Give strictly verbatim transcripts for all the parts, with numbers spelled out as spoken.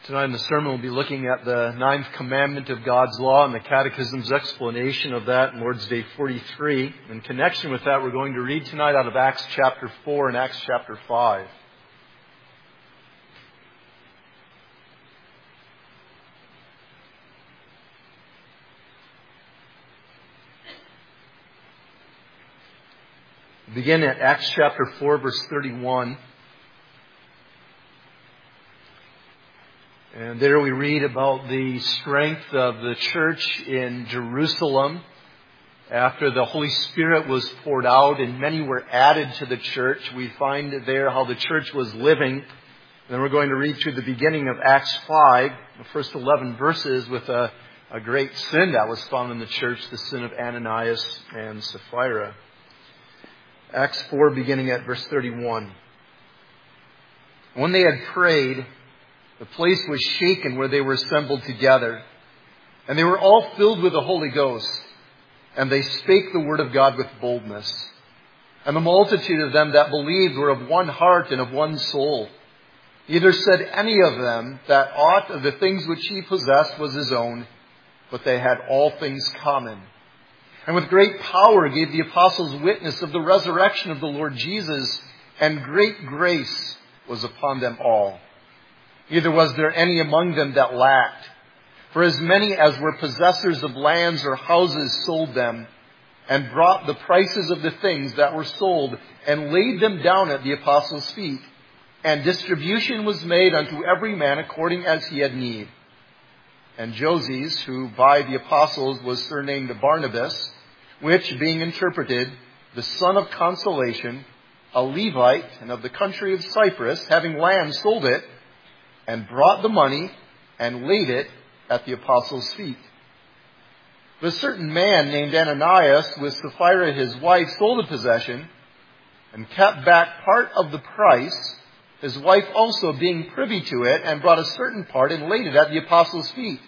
Tonight in the sermon we'll be looking at the ninth commandment of God's law and the Catechism's explanation of that in Lord's Day forty-three. In connection with that, we're going to read tonight out of Acts chapter four and Acts chapter five. We begin at Acts chapter four, verse thirty-one. And there we read about the strength of the church in Jerusalem after the Holy Spirit was poured out and many were added to the church. We find there how the church was living. And then we're going to read through the beginning of Acts five, the first eleven verses, with a, a great sin that was found in the church, the sin of Ananias and Sapphira. Acts four, beginning at verse thirty-one. When they had prayed, the place was shaken where they were assembled together. And they were all filled with the Holy Ghost. And they spake the word of God with boldness. And the multitude of them that believed were of one heart and of one soul. Neither said any of them that aught of the things which he possessed was his own, but they had all things common. And with great power gave the apostles witness of the resurrection of the Lord Jesus, and great grace was upon them all. Neither was there any among them that lacked. For as many as were possessors of lands or houses sold them, and brought the prices of the things that were sold, and laid them down at the apostles' feet. And distribution was made unto every man according as he had need. And Joses, who by the apostles was surnamed Barnabas, which being interpreted, the son of consolation, a Levite, and of the country of Cyprus, having land, sold it, and brought the money, and laid it at the apostles' feet. But a certain man named Ananias, with Sapphira his wife, sold a possession, and kept back part of the price, his wife also being privy to it, and brought a certain part, and laid it at the apostles' feet.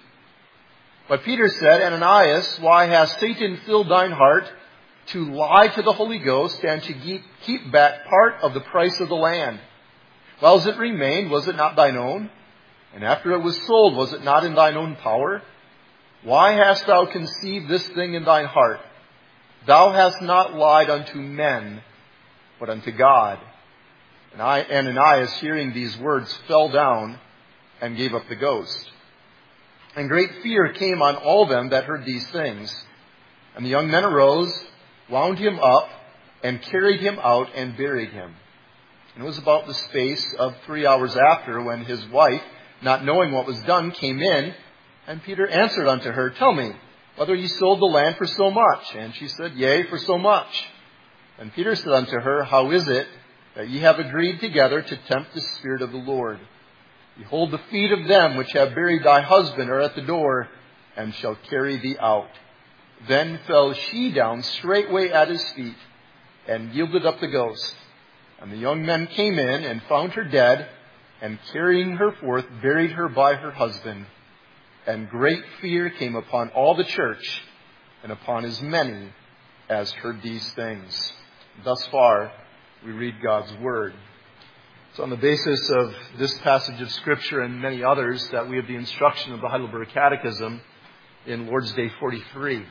But Peter said, Ananias, why has Satan filled thine heart to lie to the Holy Ghost, and to keep, keep back part of the price of the land? Whiles it remained, was it not thine own? And after it was sold, was it not in thine own power? Why hast thou conceived this thing in thine heart? Thou hast not lied unto men, but unto God. And I, Ananias, hearing these words, fell down and gave up the ghost. And great fear came on all them that heard these things. And the young men arose, wound him up, and carried him out and buried him. And it was about the space of three hours after, when his wife, not knowing what was done, came in. And Peter answered unto her, Tell me, whether ye sold the land for so much? And she said, Yea, for so much. And Peter said unto her, How is it that ye have agreed together to tempt the Spirit of the Lord? Behold, the feet of them which have buried thy husband are at the door, and shall carry thee out. Then fell she down straightway at his feet, and yielded up the ghost. And the young men came in, and found her dead, and carrying her forth, buried her by her husband. And great fear came upon all the church, and upon as many as heard these things. Thus far, we read God's Word. So on the basis of this passage of Scripture and many others, that we have the instruction of the Heidelberg Catechism in Lord's Day forty-three. You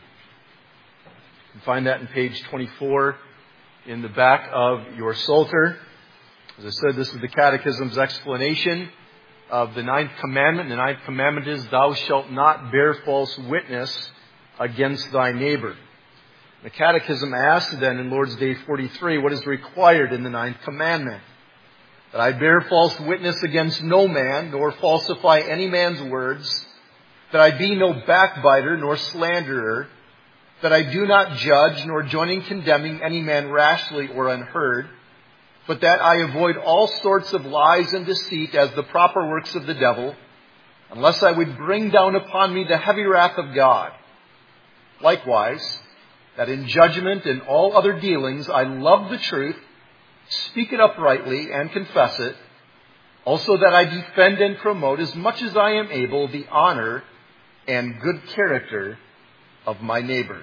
can find that in page twenty-four in the back of your Psalter. As I said, this is the Catechism's explanation of the ninth commandment. The ninth commandment is, Thou shalt not bear false witness against thy neighbor. The Catechism asks then in Lord's Day forty-three, what is required in the ninth commandment? That I bear false witness against no man, nor falsify any man's words. That I be no backbiter, nor slanderer. That I do not judge, nor join in condemning any man rashly or unheard. But that I avoid all sorts of lies and deceit as the proper works of the devil, unless I would bring down upon me the heavy wrath of God. Likewise, that in judgment and all other dealings I love the truth, speak it uprightly, and confess it. Also that I defend and promote as much as I am able the honor and good character of my neighbor.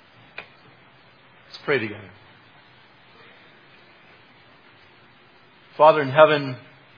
Let's pray together. Father in heaven,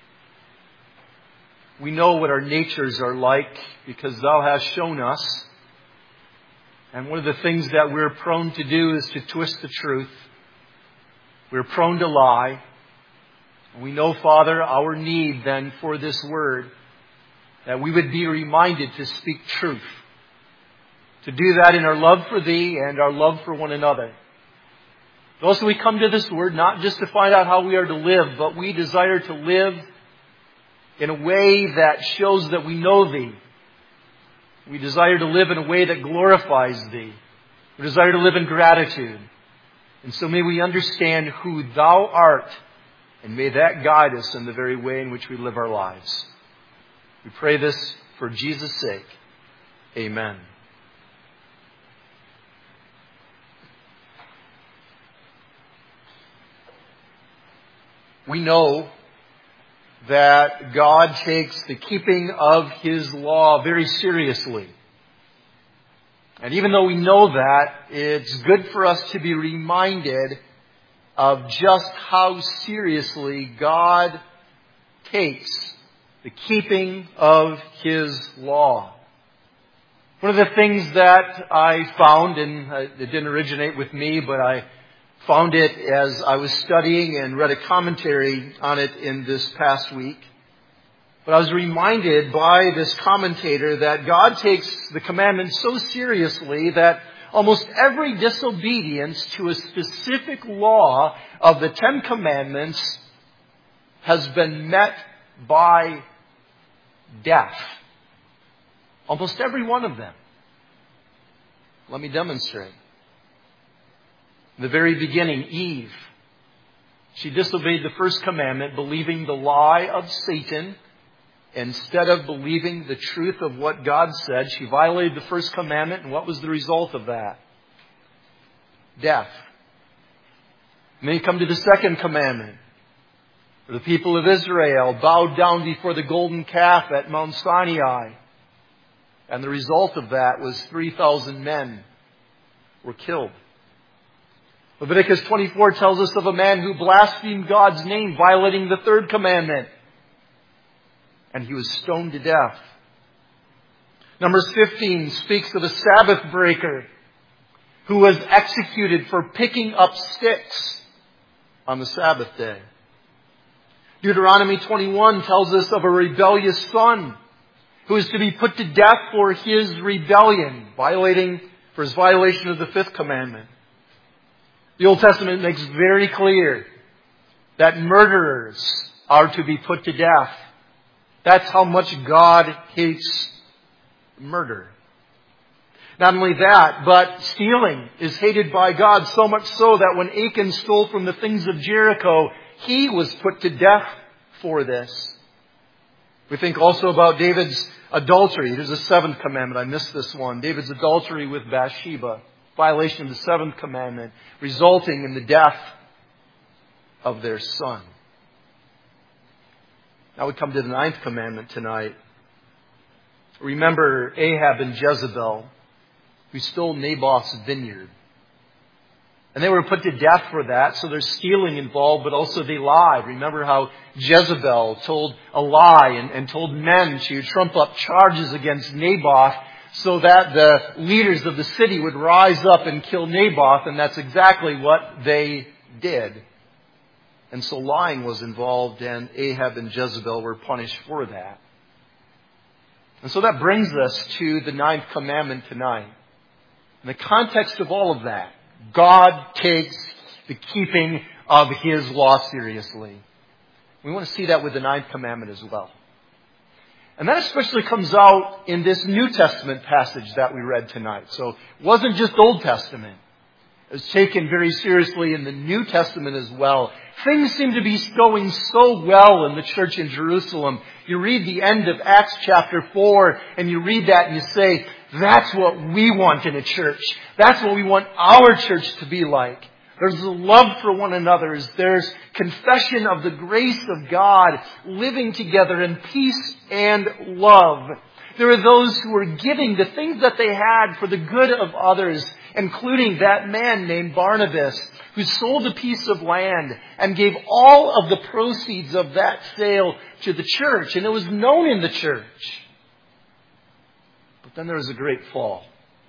we know what our natures are like because Thou hast shown us. And one of the things that we're prone to do is to twist the truth. We're prone to lie. And we know, Father, our need then for this word, that we would be reminded to speak truth. To do that in our love for Thee and our love for one another. But also we come to this word not just to find out how we are to live, but we desire to live in a way that shows that we know Thee. We desire to live in a way that glorifies Thee. We desire to live in gratitude. And so may we understand who Thou art, and may that guide us in the very way in which we live our lives. We pray this for Jesus' sake. Amen. We know that God takes the keeping of His law very seriously. And even though we know that, it's good for us to be reminded of just how seriously God takes the keeping of His law. One of the things that I found, and it didn't originate with me, but I found it as I was studying and read a commentary on it in this past week. But I was reminded by this commentator that God takes the commandments so seriously that almost every disobedience to a specific law of the Ten Commandments has been met by death. Almost every one of them. Let me demonstrate. In the very beginning, Eve, she disobeyed the first commandment, believing the lie of Satan. Instead of believing the truth of what God said, she violated the first commandment, and what was the result of that? Death. And then you come to the second commandment, where the people of Israel bowed down before the golden calf at Mount Sinai. And the result of that was three thousand men were killed. Leviticus twenty-four tells us of a man who blasphemed God's name, violating the third commandment. And he was stoned to death. Numbers fifteen speaks of a Sabbath breaker who was executed for picking up sticks on the Sabbath day. Deuteronomy twenty-one tells us of a rebellious son who is to be put to death for his rebellion, violating, for his violation of the fifth commandment. The Old Testament makes very clear that murderers are to be put to death. That's how much God hates murder. Not only that, but stealing is hated by God, so much so that when Achan stole from the things of Jericho, he was put to death for this. We think also about David's adultery. Here's the seventh commandment. I missed this one. David's adultery with Bathsheba. Violation of the seventh commandment, resulting in the death of their son. Now we come to the ninth commandment tonight. Remember Ahab and Jezebel, who stole Naboth's vineyard. And they were put to death for that, so there's stealing involved, but also they lied. Remember how Jezebel told a lie and, and told men to trump up charges against Naboth so that the leaders of the city would rise up and kill Naboth, and that's exactly what they did. And so lying was involved, and Ahab and Jezebel were punished for that. And so that brings us to the ninth commandment tonight. In the context of all of that, God takes the keeping of His law seriously. We want to see that with the ninth commandment as well. And that especially comes out in this New Testament passage that we read tonight. So it wasn't just Old Testament. It was taken very seriously in the New Testament as well. Things seem to be going so well in the church in Jerusalem. You read the end of Acts chapter four, and you read that and you say, that's what we want in a church. That's what we want our church to be like. There's love for one another. There's confession of the grace of God, living together in peace and love. There are those who are giving the things that they had for the good of others. including that man named Barnabas, who sold a piece of land and gave all of the proceeds of that sale to the church. And it was known in the church. But then there was a great fall.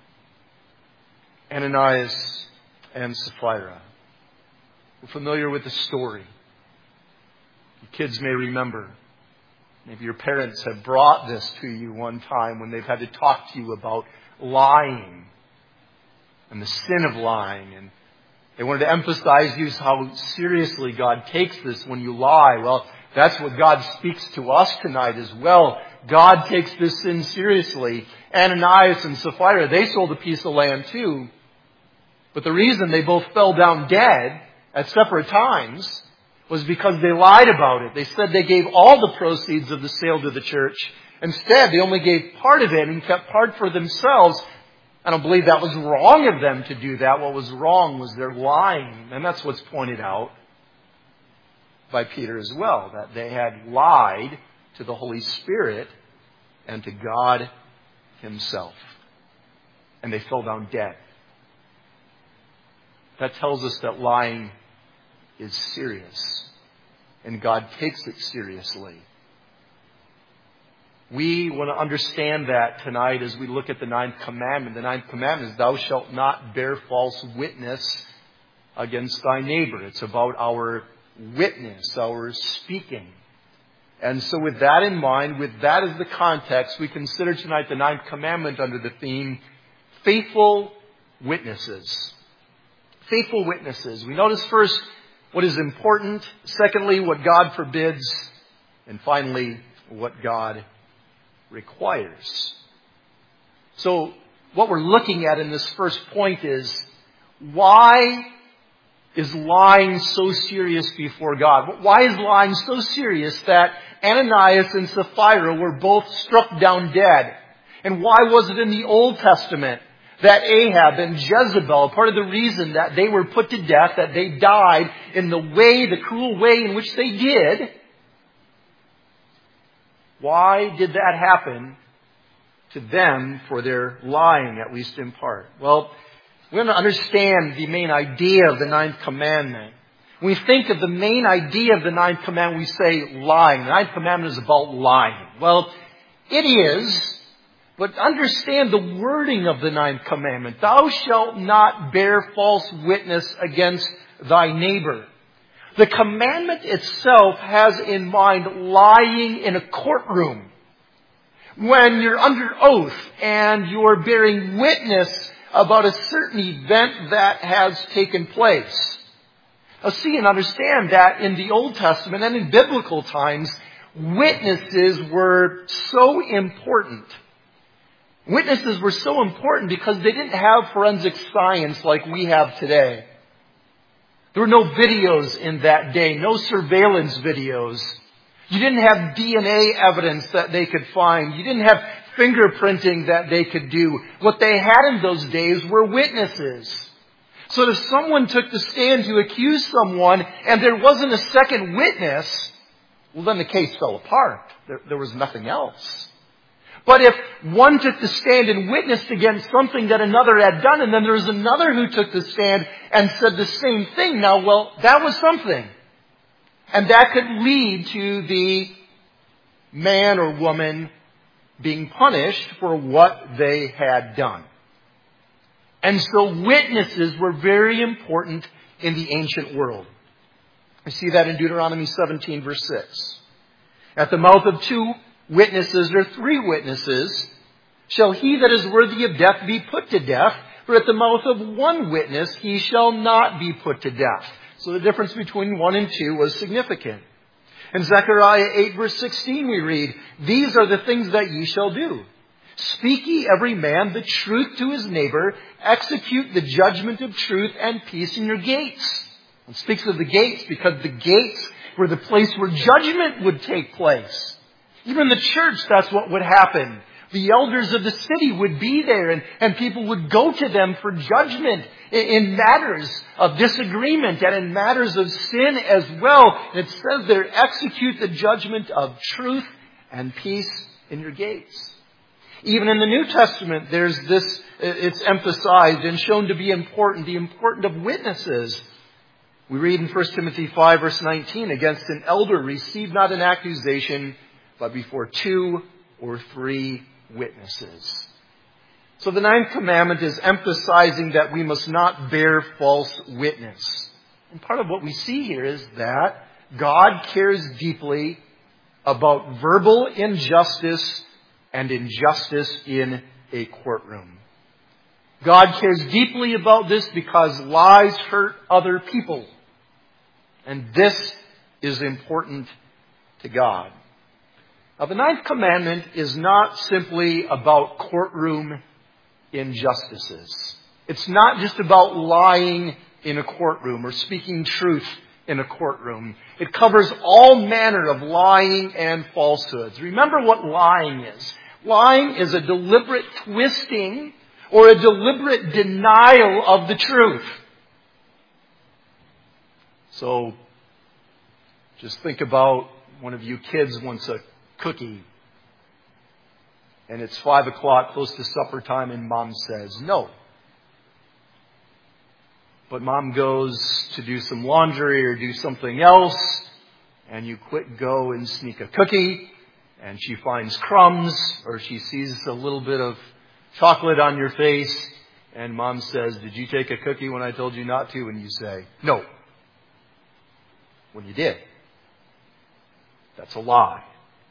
Ananias and Sapphira. We're familiar with the story. The kids may remember. Maybe your parents have brought this to you one time when they've had to talk to you about lying and the sin of lying. And they wanted to emphasize to you how seriously God takes this when you lie. Well, that's what God speaks to us tonight as well. God takes this sin seriously. Ananias and Sapphira, they sold a piece of land too. But the reason they both fell down dead at separate times was because they lied about it. They said they gave all the proceeds of the sale to the church. Instead, they only gave part of it and kept part for themselves. I don't believe that was wrong of them to do that. What was wrong was their lying. And that's what's pointed out by Peter as well, that they had lied to the Holy Spirit and to God Himself. And they fell down dead. That tells us that lying is serious. And God takes it seriously. We want to understand that tonight as we look at the ninth commandment. The ninth commandment is, thou shalt not bear false witness against thy neighbor. It's about our witness, our speaking. And so with that in mind, with that as the context, we consider tonight the ninth commandment under the theme, faithful witnesses. Faithful witnesses. We notice first what is important. Secondly, what God forbids. And finally, what God requires. So what we're looking at in this first point is, why is lying so serious before God? Why is lying so serious that Ananias and Sapphira were both struck down dead? And why was it in the Old Testament that Ahab and Jezebel, part of the reason that they were put to death, that they died in the way, the cruel way in which they did? Why did that happen to them for their lying, at least in part? Well, we're going to understand the main idea of the ninth commandment. When we think of the main idea of the ninth commandment, we say lying. The ninth commandment is about lying. Well, it is, but understand the wording of the ninth commandment. Thou shalt not bear false witness against thy neighbor. The commandment itself has in mind lying in a courtroom. When you're under oath and you're bearing witness about a certain event that has taken place. Now see and understand that in the Old Testament and in biblical times, witnesses were so important. Witnesses were so important because they didn't have forensic science like we have today. There were no videos in that day, no surveillance videos. You didn't have D N A evidence that they could find. You didn't have fingerprinting that they could do. What they had in those days were witnesses. So if someone took the stand to accuse someone and there wasn't a second witness, well, then the case fell apart. There, there was nothing else. But if one took the stand and witnessed against something that another had done, and then there was another who took the stand and said the same thing, now, well, that was something. And that could lead to the man or woman being punished for what they had done. And so witnesses were very important in the ancient world. We see that in Deuteronomy seventeen, verse six. At the mouth of two witnesses or three witnesses shall he that is worthy of death be put to death, for at the mouth of one witness he shall not be put to death. So the difference between one and two was significant. In Zechariah eight, verse sixteen, we read, these are the things that ye shall do. Speak ye every man the truth to his neighbor, execute the judgment of truth and peace in your gates. It speaks of the gates because the gates were the place where judgment would take place. Even the church, that's what would happen. The elders of the city would be there, and, and people would go to them for judgment in, in matters of disagreement and in matters of sin as well. And it says there, execute the judgment of truth and peace in your gates. Even in the New Testament, there's this, it's emphasized and shown to be important, the importance of witnesses. We read in First Timothy five, verse nineteen, against an elder, receive not an accusation, but before two or three witnesses. So the ninth commandment is emphasizing that we must not bear false witness. And part of what we see here is that God cares deeply about verbal injustice and injustice in a courtroom. God cares deeply about this because lies hurt other people. And this is important to God. Now, the ninth commandment is not simply about courtroom injustices. It's not just about lying in a courtroom or speaking truth in a courtroom. It covers all manner of lying and falsehoods. Remember what lying is. Lying is a deliberate twisting or a deliberate denial of the truth. So, just think about one of you kids wants a cookie. And it's five o'clock, close to supper time, and mom says no. But mom goes to do some laundry or do something else, and you quick go and sneak a cookie, and she finds crumbs, or she sees a little bit of chocolate on your face, and mom says, did you take a cookie when I told you not to? And you say, no. When you did. That's a lie.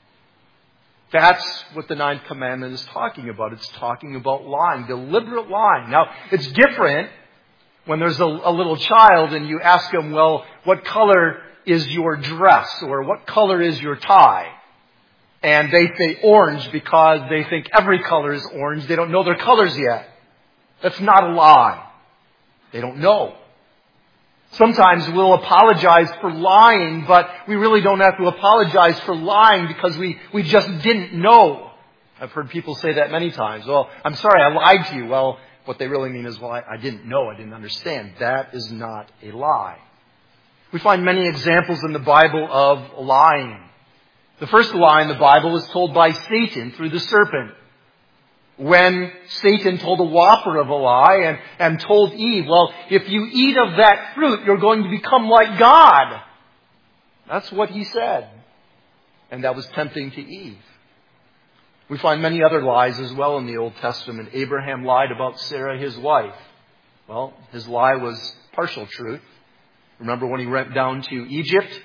That's what the ninth commandment is talking about. It's talking about lying, deliberate lying. Now, it's different when there's a, a little child and you ask them, well, what color is your dress? Or what color is your tie? And they say orange because they think every color is orange. They don't know their colors yet. That's not a lie. They don't know. Sometimes we'll apologize for lying, but we really don't have to apologize for lying because we, we just didn't know. I've heard people say that many times. Well, I'm sorry, I lied to you. Well, what they really mean is, well, I, I didn't know, I didn't understand. That is not a lie. We find many examples in the Bible of lying. The first lie in the Bible is told by Satan through the serpent. When Satan told a whopper of a lie and, and told Eve, well, if you eat of that fruit, you're going to become like God. That's what he said. And that was tempting to Eve. We find many other lies as well in the Old Testament. Abraham lied about Sarah, his wife. Well, his lie was partial truth. Remember when he went down to Egypt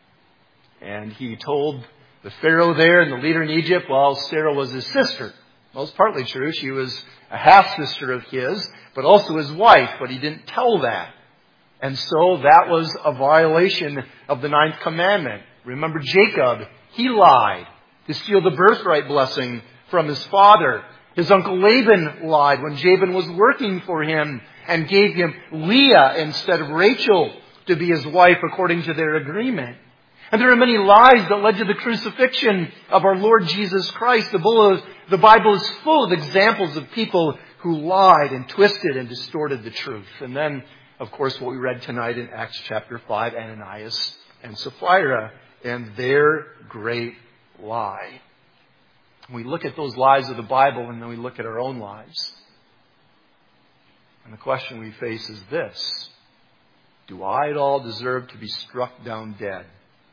and he told the Pharaoh there and the leader in Egypt, well, Sarah was his sister. Well, it's partly true. She was a half-sister of his, but also his wife, but he didn't tell that. And so that was a violation of the ninth commandment. Remember Jacob, he lied to steal the birthright blessing from his father. His uncle Laban lied when Jacob was working for him and gave him Leah instead of Rachel to be his wife according to their agreement. And there are many lies that led to the crucifixion of our Lord Jesus Christ. The Bible is full of examples of people who lied and twisted and distorted the truth. And then, of course, what we read tonight in Acts chapter five, Ananias and Sapphira and their great lie. We look at those lies of the Bible and then we look at our own lives. And the question we face is this: do I at all deserve to be struck down dead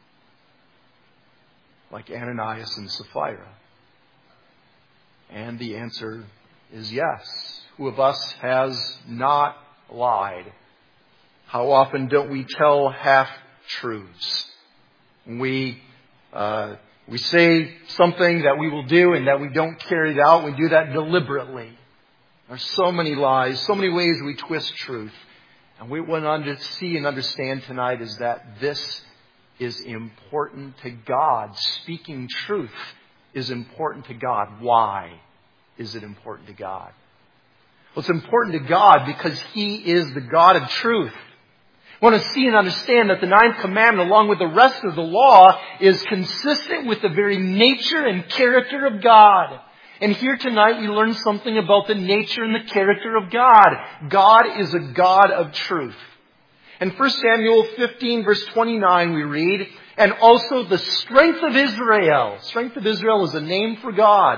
like Ananias and Sapphira? And the answer is yes. Who of us has not lied? How often don't we tell half-truths? We uh, we say something that we will do and that we don't carry it out. We do that deliberately. There's so many lies, so many ways we twist truth. And what we want to see and understand tonight is that this is important to God. Speaking truth is important to God. Why is it important to God? Well, it's important to God because He is the God of truth. I want to see and understand that the ninth commandment, along with the rest of the law, is consistent with the very nature and character of God. And here tonight we learn something about the nature and the character of God. God is a God of truth. In First Samuel fifteen, verse twenty-nine, we read, and also the strength of Israel. Strength of Israel is a name for God.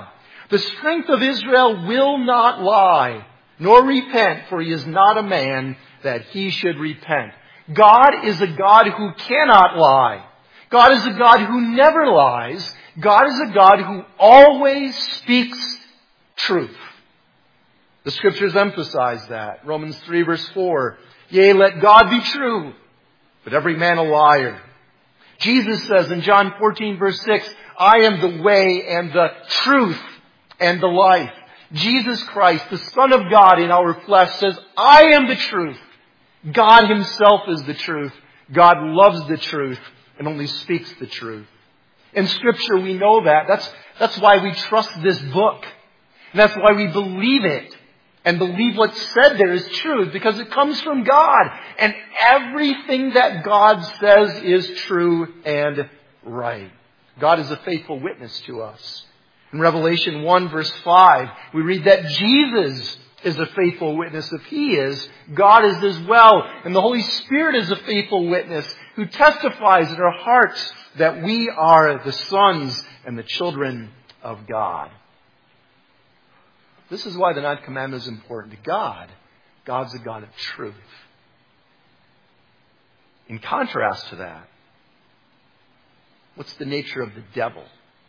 The strength of Israel will not lie, nor repent, for he is not a man that he should repent. God is a God who cannot lie. God is a God who never lies. God is a God who always speaks truth. The Scriptures emphasize that. Romans three verse four. Yea, let God be true, but every man a liar. Jesus says in John fourteen verse six, I am the way and the truth and the life. Jesus Christ, the Son of God in our flesh, says, I am the truth. God Himself is the truth. God loves the truth and only speaks the truth. In Scripture we know that. That's, that's why we trust this book. And that's why we believe it. And believe what's said there is truth, because it comes from God. And everything that God says is true and right. God is a faithful witness to us. In Revelation one verse five, we read that Jesus is a faithful witness. If He is, God is as well. And the Holy Spirit is a faithful witness who testifies in our hearts that we are the sons and the children of God. This is why the ninth commandment is important to God. God's a God of truth. In contrast to that, what's the nature of the devil?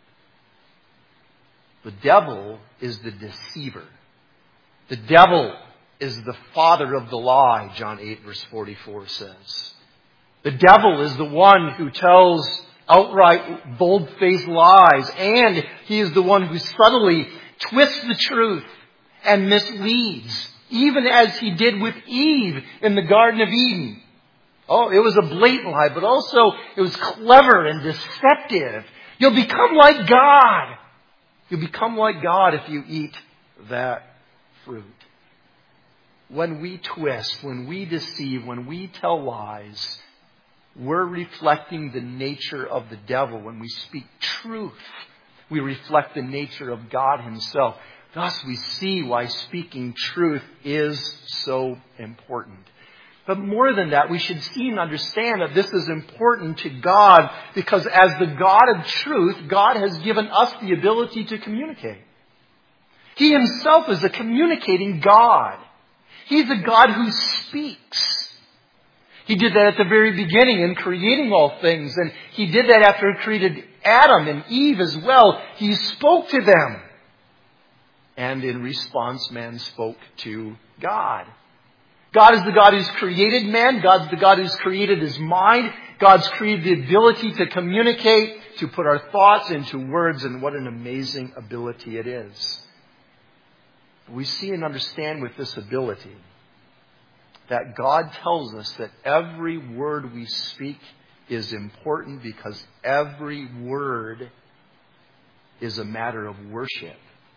The devil is the deceiver. The devil is the father of the lie, John eight verse forty-four says. The devil is the one who tells outright bold-faced lies, and he is the one who subtly twists the truth and misleads, even as he did with Eve in the Garden of Eden. Oh, it was a blatant lie, but also it was clever and deceptive. You'll become like God. You'll become like God if you eat that fruit. When we twist, when we deceive, when we tell lies, we're reflecting the nature of the devil. When we speak truth, we reflect the nature of God Himself. Thus we see why speaking truth is so important. But more than that, we should see and understand that this is important to God because as the God of truth, God has given us the ability to communicate. He Himself is a communicating God. He's a God who speaks. He did that at the very beginning in creating all things. And He did that after He created Adam and Eve as well. He spoke to them. And in response, man spoke to God. God is the God who's created man. God's the God who's created his mind. God's created the ability to communicate, to put our thoughts into words, and what an amazing ability it is. We see and understand with this ability that God tells us that every word we speak is important because every word is a matter of worship.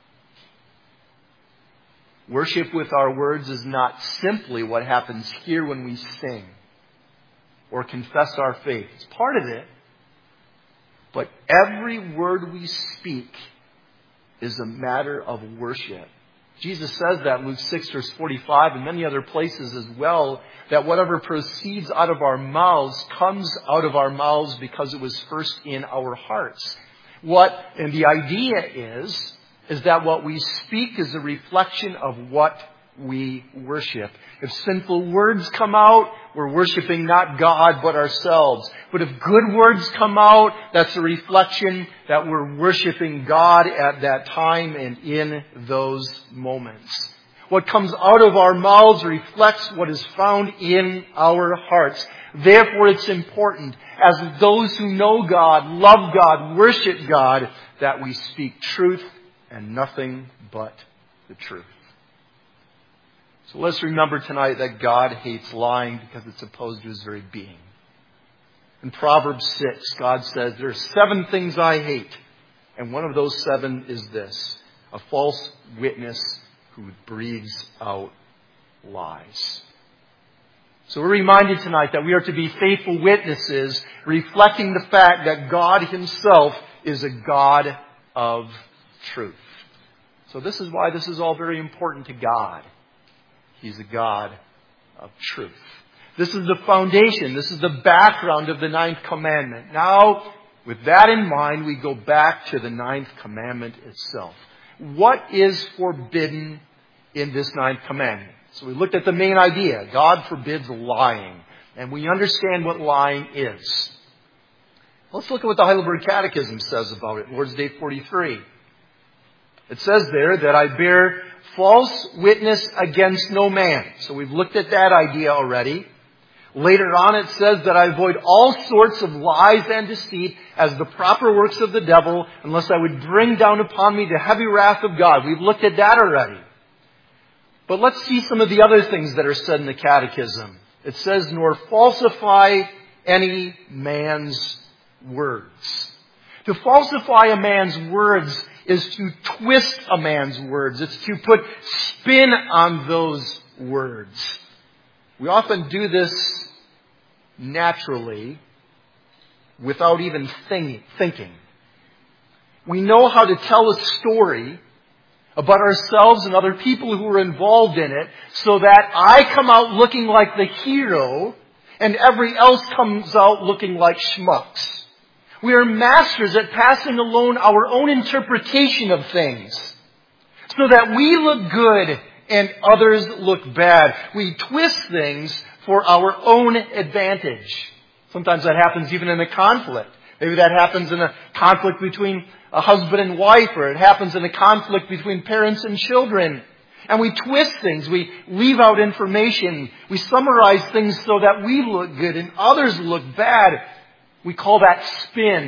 Worship with our words is not simply what happens here when we sing or confess our faith. It's part of it. But every word we speak is a matter of worship. Jesus says that in Luke six verse forty-five and many other places as well, that whatever proceeds out of our mouths comes out of our mouths because it was first in our hearts. What, and the idea is, is that what we speak is a reflection of what we worship. If sinful words come out, we're worshiping not God but ourselves. But if good words come out, that's a reflection that we're worshiping God at that time and in those moments. What comes out of our mouths reflects what is found in our hearts. Therefore, it's important, as those who know God, love God, worship God, that we speak truth and nothing but the truth. So let's remember tonight that God hates lying because it's opposed to His very being. In Proverbs six, God says, there are seven things I hate. And one of those seven is this: a false witness who breathes out lies. So we're reminded tonight that we are to be faithful witnesses, reflecting the fact that God Himself is a God of truth. So this is why this is all very important to God. He's a God of truth. This is the foundation. This is the background of the ninth commandment. Now, with that in mind, we go back to the ninth commandment itself. what is forbidden in this ninth commandment? So we looked at the main idea. God forbids lying. And we understand what lying is. Let's look at what the Heidelberg Catechism says about it. Lord's Day forty-three. It says there that I bear false witness against no man. So we've looked at that idea already. Later on it says that I avoid all sorts of lies and deceit as the proper works of the devil, unless I would bring down upon me the heavy wrath of God. We've looked at that already. But let's see some of the other things that are said in the Catechism. It says, nor falsify any man's words. To falsify a man's words is to twist a man's words. It's to put spin on those words. We often do this naturally without even thinking. We know how to tell a story about ourselves and other people who are involved in it so that I come out looking like the hero and everybody else comes out looking like schmucks. We are masters at passing along our own interpretation of things so that we look good and others look bad. We twist things for our own advantage. Sometimes that happens even in a conflict. Maybe that happens in a conflict between a husband and wife, or it happens in a conflict between parents and children. And we twist things. We leave out information. We summarize things so that we look good and others look bad. We call that spin.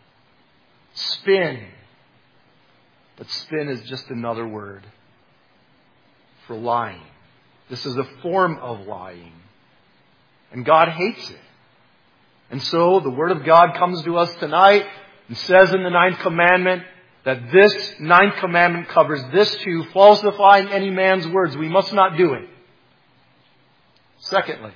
Spin. But spin is just another word for lying. This is a form of lying. And God hates it. And so the Word of God comes to us tonight and says in the ninth commandment that this ninth commandment covers this too, falsifying any man's words. We must not do it. Secondly,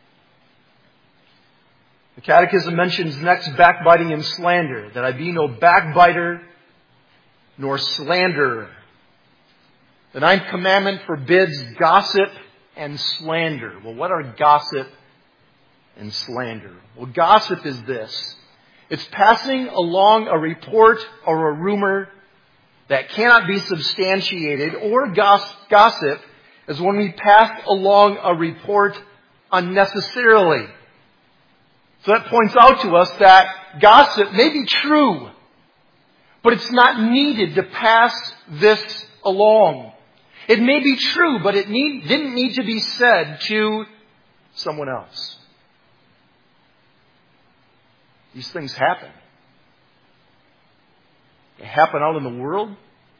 the Catechism mentions next backbiting and slander, that I be no backbiter nor slanderer. The ninth commandment forbids gossip and slander. Well, what are gossip and slander? Well, gossip is this. It's passing along a report or a rumor that cannot be substantiated, or gossip is when we pass along a report unnecessarily. So that points out to us that gossip may be true, but it's not needed to pass this along. It may be true, but it need, didn't need to be said to someone else. These things happen. They happen out in the world,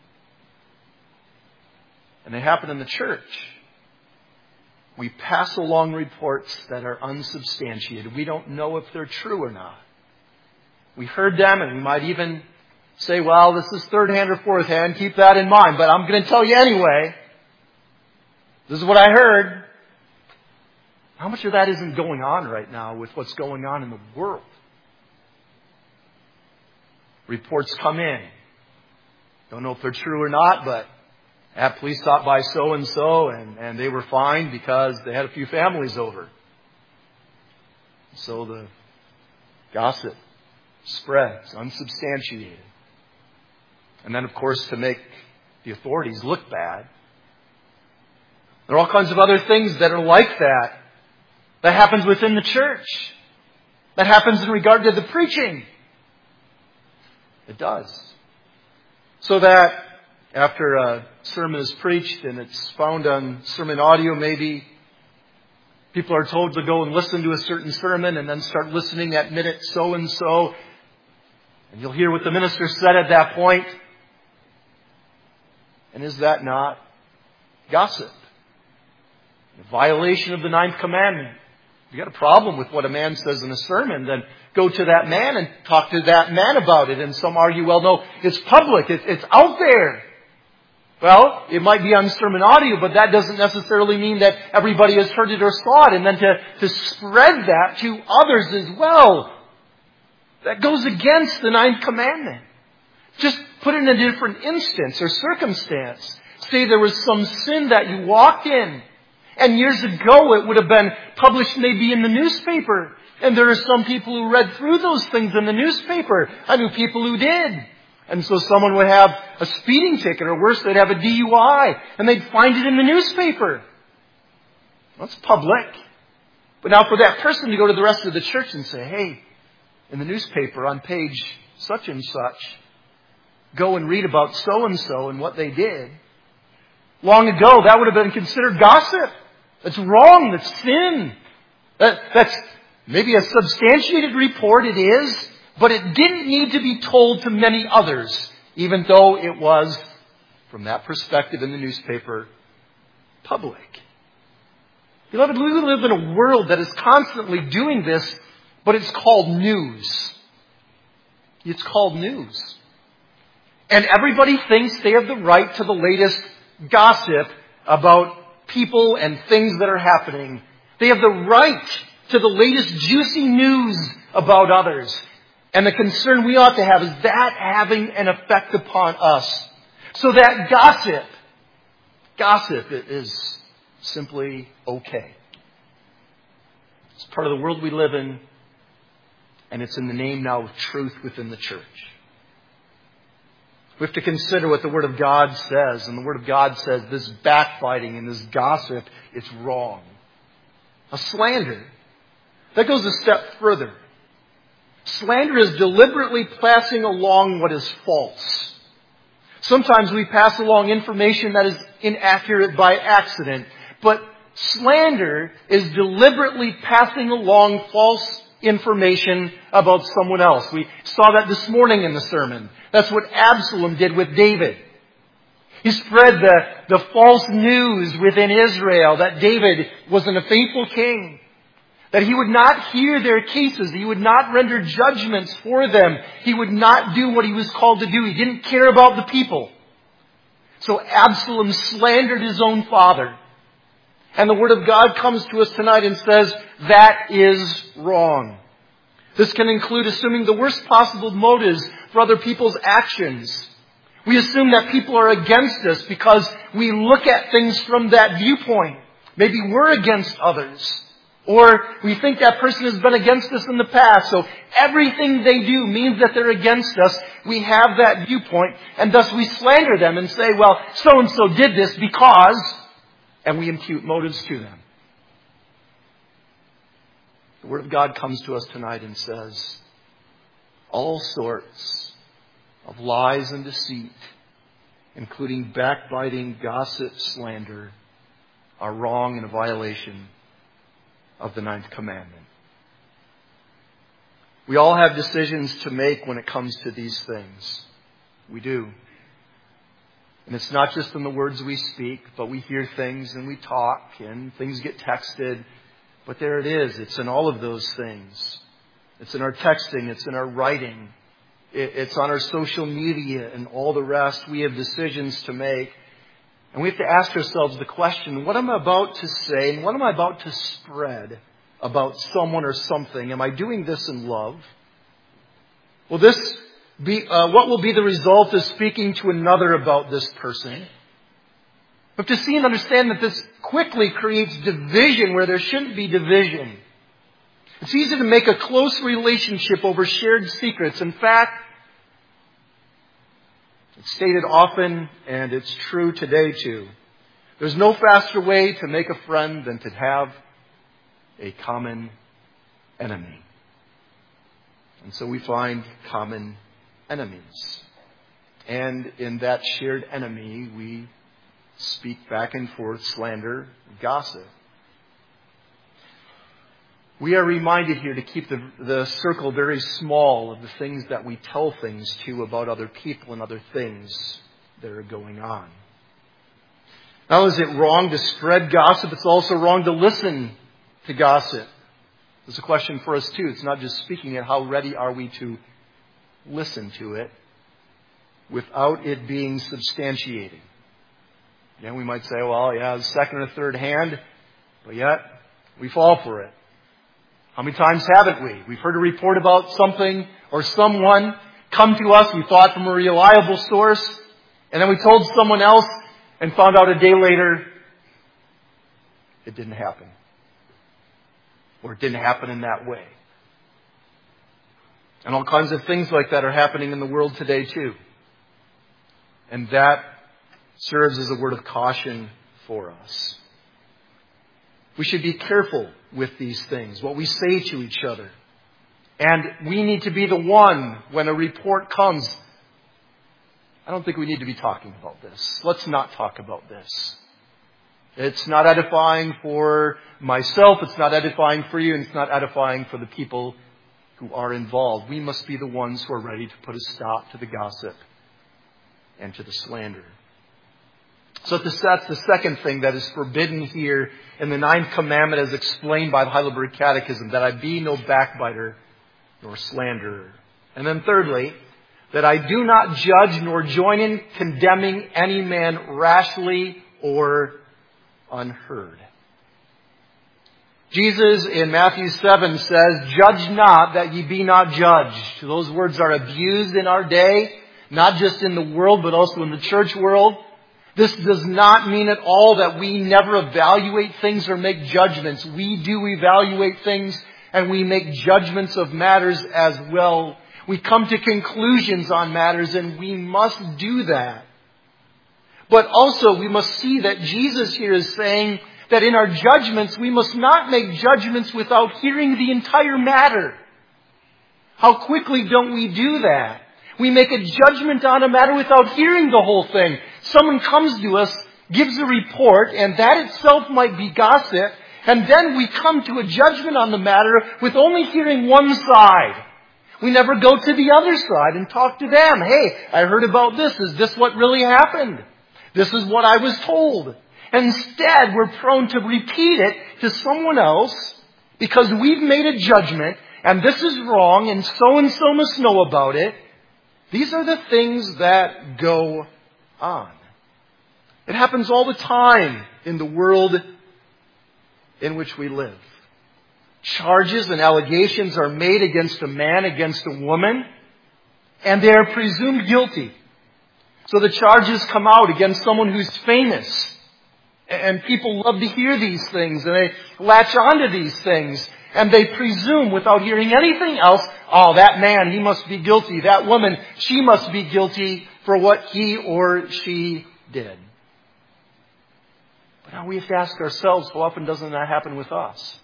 and they happen in the church. We pass along reports that are unsubstantiated. We don't know if they're true or not. We heard them, and we might even say, well, this is third hand or fourth hand. Keep that in mind. But I'm going to tell you anyway. This is what I heard. How much of that isn't going on right now with what's going on in the world? Reports come in. Don't know if they're true or not, but that police stopped by so-and-so and, and they were fined because they had a few families over. So the gossip spreads, unsubstantiated. And then, of course, to make the authorities look bad, there are all kinds of other things that are like that. That happens within the church. That happens in regard to the preaching. It does. So that after a sermon is preached and it's found on sermon audio maybe, people are told to go and listen to a certain sermon and then start listening at minute so-and-so. And you'll hear what the minister said at that point. And is that not gossip? A violation of the ninth commandment. If you've got a problem with what a man says in a sermon, then go to that man and talk to that man about it. And some argue, well, no, it's public. It's, it's out there. Well, it might be on sermon audio, but that doesn't necessarily mean that everybody has heard it or saw it. And then to, to spread that to others as well. That goes against the ninth commandment. Just put it in a different instance or circumstance. Say there was some sin that you walked in. And years ago it would have been published maybe in the newspaper. And there are some people who read through those things in the newspaper. I knew people who did. And so someone would have a speeding ticket, or worse, they'd have a D U I, and they'd find it in the newspaper. That's public. But now for that person to go to the rest of the church and say, hey, in the newspaper on page such and such, go and read about so-and-so and what they did. Long ago, that would have been considered gossip. That's wrong. That's sin. That, that's maybe a substantiated report. It is. But it didn't need to be told to many others, even though it was, from that perspective in the newspaper, public. Beloved, we live in a world that is constantly doing this, but it's called news. It's called news. And everybody thinks they have the right to the latest gossip about people and things that are happening. They have the right to the latest juicy news about others. And the concern we ought to have is that having an effect upon us. So that gossip, gossip is simply okay. It's part of the world we live in, and it's in the name now of truth within the church. We have to consider what the Word of God says, and the Word of God says this backbiting and this gossip, it's wrong. A slander, that goes a step further. Slander is deliberately passing along what is false. Sometimes we pass along information that is inaccurate by accident, but slander is deliberately passing along false information about someone else. We saw that this morning in the sermon. That's what Absalom did with David. He spread the, the false news within Israel that David wasn't a faithful king. That he would not hear their cases. He would not render judgments for them. He would not do what he was called to do. He didn't care about the people. So Absalom slandered his own father. And the Word of God comes to us tonight and says, that is wrong. This can include assuming the worst possible motives for other people's actions. We assume that people are against us because we look at things from that viewpoint. Maybe we're against others. Or we think that person has been against us in the past. So everything they do means that they're against us. We have that viewpoint. And thus we slander them and say, well, so-and-so did this because... And we impute motives to them. The Word of God comes to us tonight and says, all sorts of lies and deceit, including backbiting, gossip, slander, are wrong and a violation of the ninth commandment. We all have decisions to make when it comes to these things. We do. And it's not just in the words we speak, but we hear things and we talk and things get texted. But there it is. It's in all of those things. It's in our texting. It's in our writing. It's on our social media and all the rest. We have decisions to make. And we have to ask ourselves the question, what am I about to say and what am I about to spread about someone or something? Am I doing this in love? Will this be, uh, what will be the result of speaking to another about this person? But to see and understand that this quickly creates division where there shouldn't be division. It's easy to make a close relationship over shared secrets. In fact, it's stated often, and it's true today too. There's no faster way to make a friend than to have a common enemy. And so we find common enemies. And in that shared enemy, we speak back and forth, slander, gossip. We are reminded here to keep the, the circle very small of the things that we tell things to about other people and other things that are going on. Not only is it wrong to spread gossip, it's also wrong to listen to gossip. There's a question for us too. It's not just speaking it. How ready are we to listen to it without it being substantiated? Yeah, we might say, well, yeah, the second or third hand, but yet we fall for it. How many times haven't we? We've heard a report about something or someone come to us, we thought from a reliable source, and then we told someone else and found out a day later it didn't happen. Or it didn't happen in that way. And all kinds of things like that are happening in the world today too. And that serves as a word of caution for us. We should be careful with these things, what we say to each other. And we need to be the one when a report comes. I don't think we need to be talking about this. Let's not talk about this. It's not edifying for myself. It's not edifying for you. And it's not edifying for the people who are involved. We must be the ones who are ready to put a stop to the gossip and to the slander. So that's the second thing that is forbidden here in the ninth commandment as explained by the Heidelberg Catechism, that I be no backbiter nor slanderer. And then thirdly, that I do not judge nor join in condemning any man rashly or unheard. Jesus in Matthew seven says, "Judge not that ye be not judged." Those words are abused in our day, not just in the world, but also in the church world. This does not mean at all that we never evaluate things or make judgments. We do evaluate things and we make judgments of matters as well. We come to conclusions on matters and we must do that. But also we must see that Jesus here is saying that in our judgments we must not make judgments without hearing the entire matter. How quickly don't we do that? We make a judgment on a matter without hearing the whole thing. Someone comes to us, gives a report, and that itself might be gossip, and then we come to a judgment on the matter with only hearing one side. We never go to the other side and talk to them. Hey, I heard about this. Is this what really happened? This is what I was told. Instead, we're prone to repeat it to someone else because we've made a judgment, and this is wrong, and so-and-so must know about it. These are the things that go on. It happens all the time in the world in which we live. Charges and allegations are made against a man, against a woman, and they are presumed guilty. So the charges come out against someone who's famous. And people love to hear these things, and they latch onto these things. And they presume, without hearing anything else, oh, that man, he must be guilty. That woman, she must be guilty for what he or she did. But now we have to ask ourselves, how often doesn't that happen with us?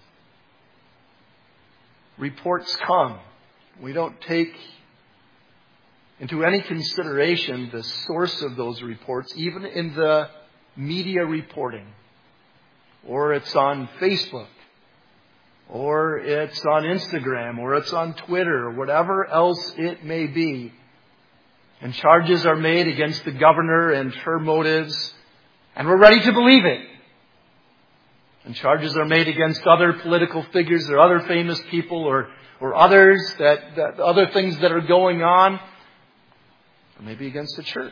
Reports come. We don't take into any consideration the source of those reports, even in the media reporting. Or it's on Facebook. Or it's on Instagram, or it's on Twitter, or whatever else it may be. And charges are made against the governor and her motives, and we're ready to believe it. And charges are made against other political figures or other famous people or, or others, that, that other things that are going on, or maybe against the church.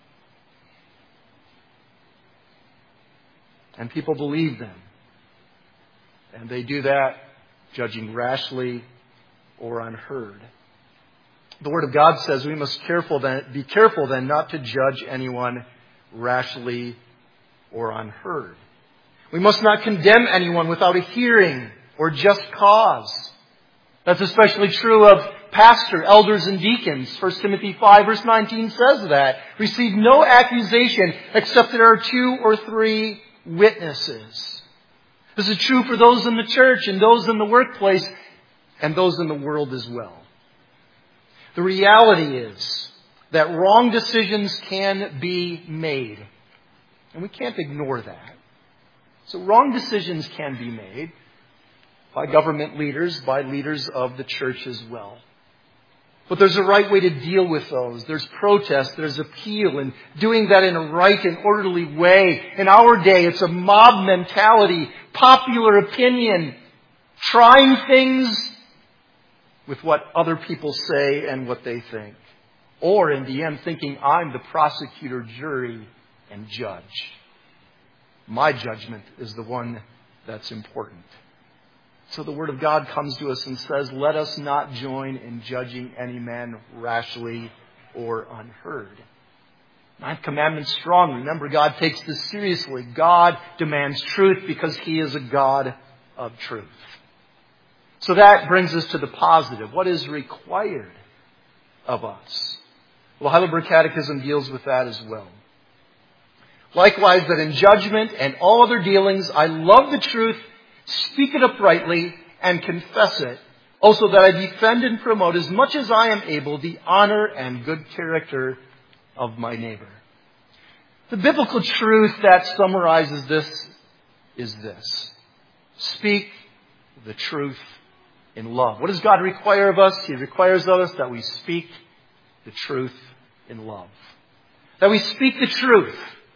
And people believe them. And they do that judging rashly or unheard. The Word of God says we must careful then, be careful then not to judge anyone rashly or unheard. We must not condemn anyone without a hearing or just cause. That's especially true of pastor, elders, and deacons. First Timothy five verse nineteen says that. Receive no accusation except there are two or three witnesses. This is true for those in the church and those in the workplace and those in the world as well. The reality is that wrong decisions can be made. And we can't ignore that. So wrong decisions can be made by government leaders, by leaders of the church as well. But there's a right way to deal with those. There's protest, there's appeal, and doing that in a right and orderly way. In our day, it's a mob mentality, popular opinion, trying things with what other people say and what they think. Or in the end, thinking I'm the prosecutor, jury, and judge. My judgment is the one that's important. So the Word of God comes to us and says, let us not join in judging any man rashly or unheard. Ninth commandment strong. Remember, God takes this seriously. God demands truth because He is a God of truth. So that brings us to the positive. What is required of us? Well, the Heidelberg Catechism deals with that as well. Likewise, that in judgment and all other dealings, I love the truth, speak it uprightly, and confess it. Also that I defend and promote as much as I am able the honor and good character of my neighbor. The biblical truth that summarizes this is this. Speak the truth in love. What does God require of us? He requires of us that we speak the truth in love. That we speak the truth.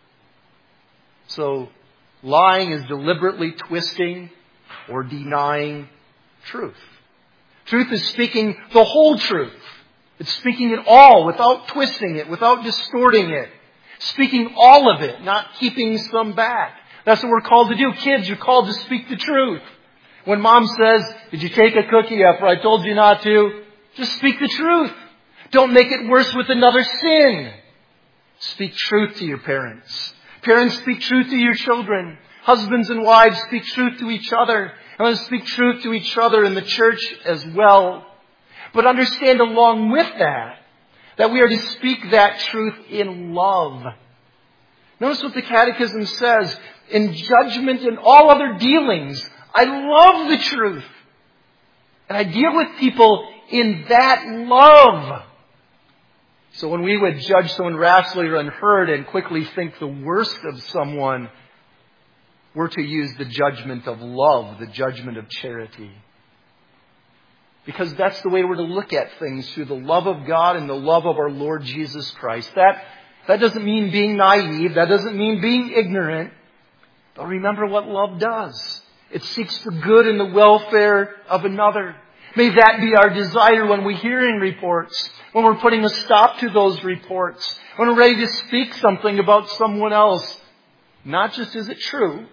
So, lying is deliberately twisting or denying truth. Truth is speaking the whole truth. It's speaking it all without twisting it, without distorting it. Speaking all of it, not keeping some back. That's what we're called to do. Kids, you're called to speak the truth. When mom says, did you take a cookie after I told you not to? Just speak the truth. Don't make it worse with another sin. Speak truth to your parents. Parents, speak truth to your children. Husbands and wives, speak truth to each other. And let's speak truth to each other in the church as well. But understand along with that, that we are to speak that truth in love. Notice what the Catechism says. In judgment and all other dealings, I love the truth. And I deal with people in that love. So when we would judge someone rashly or unheard and quickly think the worst of someone, we're to use the judgment of love, the judgment of charity. Because that's the way we're to look at things, through the love of God and the love of our Lord Jesus Christ. That, that doesn't mean being naive. That doesn't mean being ignorant. But remember what love does. It seeks the good and the welfare of another. May that be our desire when we're hearing reports, when we're putting a stop to those reports, when we're ready to speak something about someone else. Not just is it true,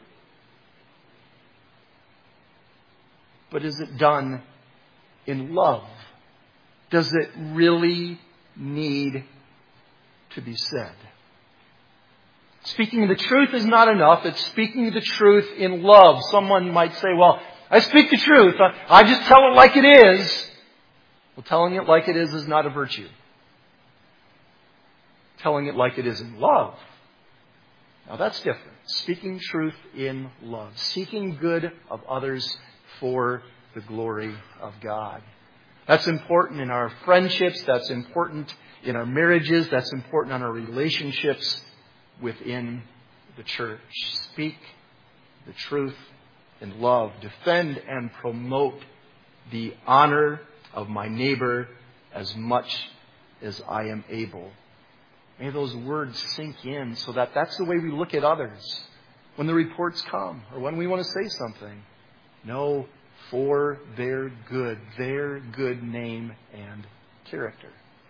but is it done in love? Does it really need to be said? Speaking the truth is not enough. It's speaking the truth in love. Someone might say, well, I speak the truth. I just tell it like it is. Well, telling it like it is is not a virtue. Telling it like it is in love. Now that's different. Speaking truth in love. Seeking good of others for the glory of God. That's important in our friendships. That's important in our marriages. That's important in our relationships within the church. Speak the truth in love. Defend and promote the honor of my neighbor as much as I am able. May those words sink in so that that's the way we look at others when the reports come or when we want to say something. No, for their good, their good name and character.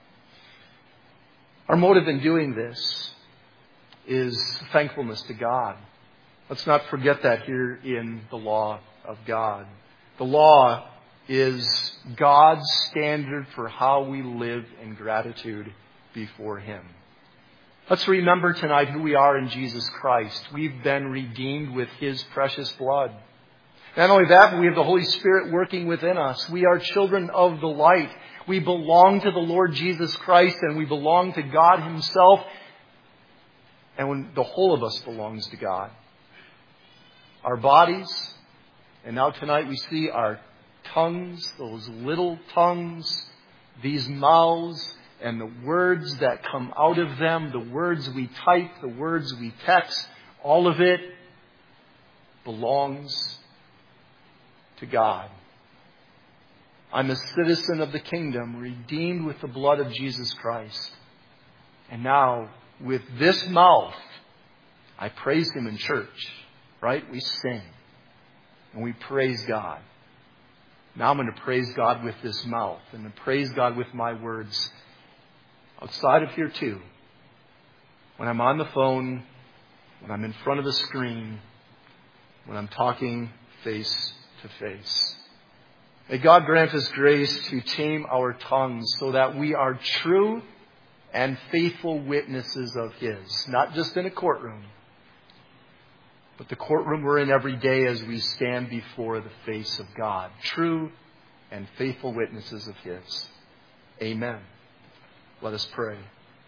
Our motive in doing this is thankfulness to God. Let's not forget that here in the law of God. The law is God's standard for how we live in gratitude before Him. Let's remember tonight who we are in Jesus Christ. We've been redeemed with His precious blood. Not only that, but we have the Holy Spirit working within us. We are children of the light. We belong to the Lord Jesus Christ, and we belong to God Himself. And when the whole of us belongs to God. Our bodies, and now tonight we see our tongues, those little tongues, these mouths, and the words that come out of them, the words we type, the words we text, all of it belongs to God. I'm a citizen of the kingdom, redeemed with the blood of Jesus Christ. And now, with this mouth, I praise Him in church. Right? We sing. And we praise God. Now I'm going to praise God with this mouth. And to praise God with my words outside of here too. When I'm on the phone, when I'm in front of the screen, when I'm talking face to face. May God grant us grace to tame our tongues so that we are true and faithful witnesses of His. Not just in a courtroom, but the courtroom we're in every day as we stand before the face of God. True and faithful witnesses of His. Amen. Let us pray.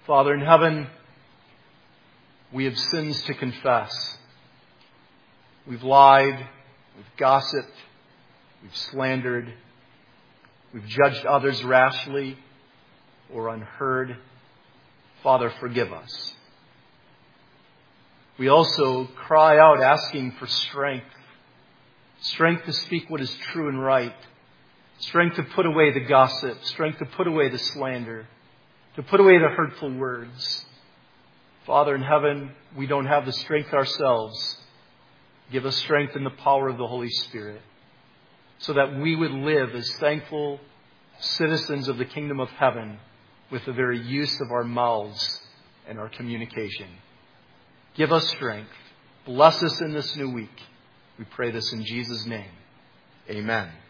Father in heaven, we have sins to confess. We've lied, we've gossiped, we've slandered, we've judged others rashly or unheard. Father, forgive us. We also cry out asking for strength. Strength to speak what is true and right. Strength to put away the gossip. Strength to put away the slander. To put away the hurtful words. Father in heaven, we don't have the strength ourselves. Give us strength in the power of the Holy Spirit, so that we would live as thankful citizens of the kingdom of heaven with the very use of our mouths and our communication. Give us strength. Bless us in this new week. We pray this in Jesus' name. Amen.